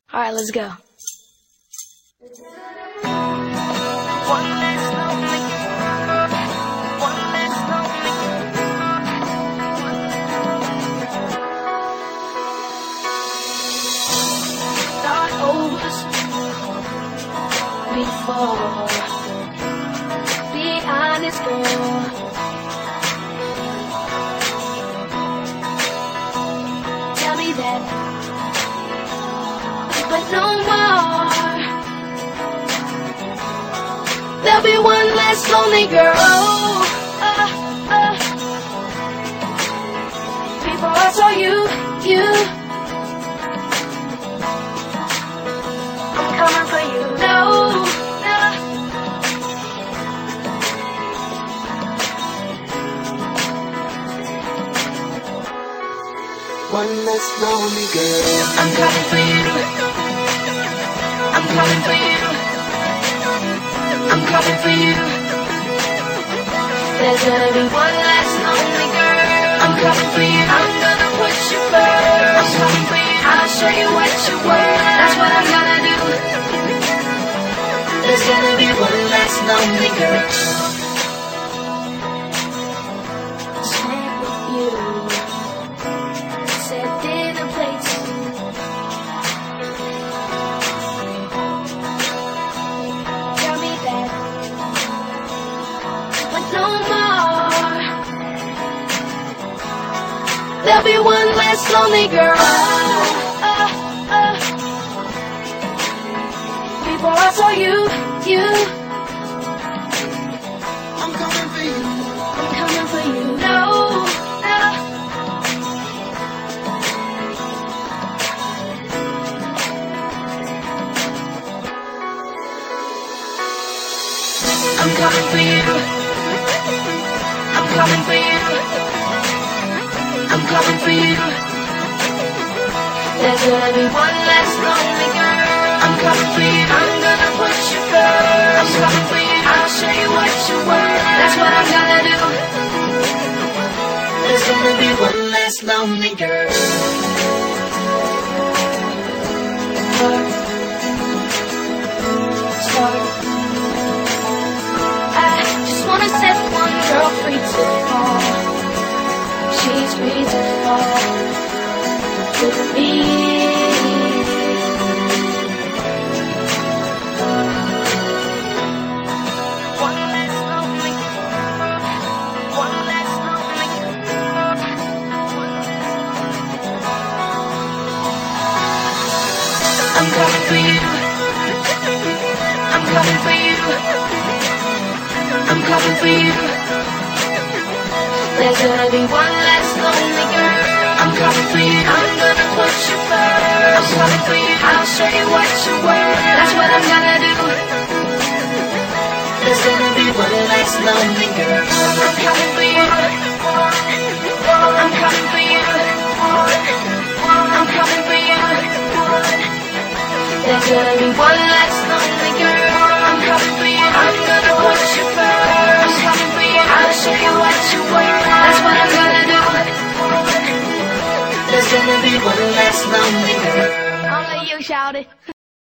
Alright, let's go. Start over before. Be honest, girl. Tell me that, but no more. There'll be one less lonely girl. Before I saw you. I'm coming for you. No. One less lonely girl. I'm coming for you. I'm coming for you. I'm coming for you. There's gonna be one less lonely girl. I'm coming for you. I'm gonna put you first. I'm coming for you. I'll show you what you're worth. That's what I'm gonna do. There's gonna be one less lonely girl. Snack with you. Set dinner plates. Tell me that, but no more. There'll be one less lonely girl. Before I saw you. I'm coming for you. I'm coming for you. No. I'm coming for you. I'm coming for you. I'm coming for you. There's gonna be one less lonely girl. I'm coming for you. I'm gonna put you first. I'm coming for you. I'll show you what you're worth. That's what I'm gonna do. There's gonna be one less lonely girl. I just wanna set one girl free to fall. She's free to fall with me. One less lonely girl. One less lonely girl. I'm coming for you. I'm coming for you. I'm coming for you. There's gonna be one less lonely girl. I'm coming for you. I'm gonna put you first. I'm coming for you. I'll show you what you're worth. That's what I'm gonna do. There's gonna be one less lonely girl. I'm coming for you. I'm coming for you. I'm coming for you. There's gonna be one less lonely girl. I'm coming for you. I'm gonna put you first. I'm coming for you. I'll show you what you're worth. That's what I'm gonna do. There's gonna be one less lonely girl. Only you, shout it.